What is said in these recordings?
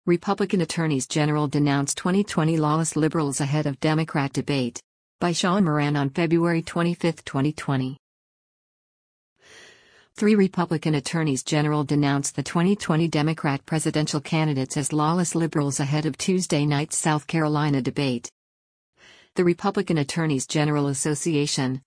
Republican attorneys general denounce 2020 lawless liberals ahead of Democrat debate. By Sean Moran on February 25, 2020. 3 Republican attorneys general denounced the 2020 Democrat presidential candidates as lawless liberals ahead of Tuesday night's South Carolina debate. The Republican Attorneys General Association,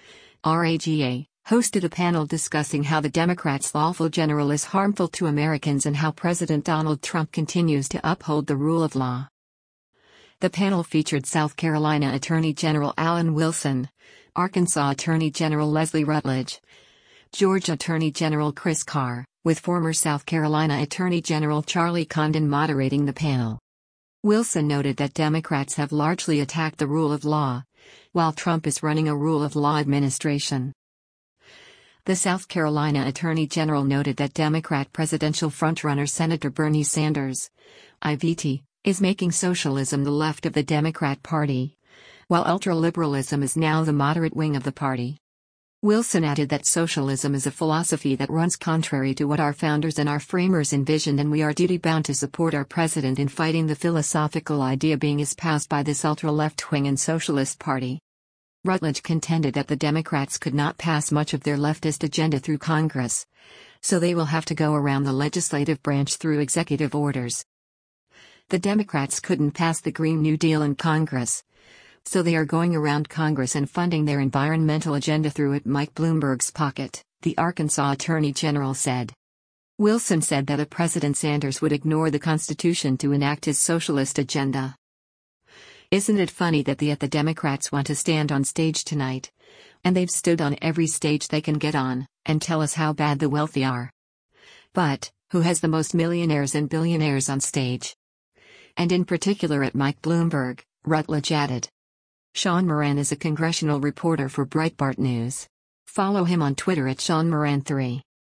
RAGA, hosted a panel discussing how the Democrats' lawful general is harmful to Americans and how President Donald Trump continues to uphold the rule of law. The panel featured South Carolina Attorney General Alan Wilson, Arkansas Attorney General Leslie Rutledge, Georgia Attorney General Chris Carr, with former South Carolina Attorney General Charlie Condon moderating the panel. Wilson noted that Democrats have largely attacked the rule of law, while Trump is running a rule of law administration. The South Carolina Attorney General noted that Democrat presidential frontrunner Senator Bernie Sanders, IVT, is making socialism the left of the Democrat Party, while ultraliberalism is now the moderate wing of the party. Wilson added that socialism is a philosophy that runs contrary to what our founders and our framers envisioned, and we are duty-bound to support our president in fighting the philosophical idea being espoused by this ultra-left-wing and socialist party. Rutledge contended that the Democrats could not pass much of their leftist agenda through Congress, so they will have to go around the legislative branch through executive orders. The Democrats couldn't pass the Green New Deal in Congress, so they are going around Congress and funding their environmental agenda through it. Mike Bloomberg's pocket, the Arkansas Attorney General said. Wilson said that President Sanders would ignore the Constitution to enact his socialist agenda. Isn't it funny that the Democrats want to stand on stage tonight? And they've stood on every stage they can get on, and tell us how bad the wealthy are. But, who has the most millionaires and billionaires on stage? And in particular at Mike Bloomberg, Rutledge added. Sean Moran is a congressional reporter for Breitbart News. Follow him on Twitter at SeanMoran3.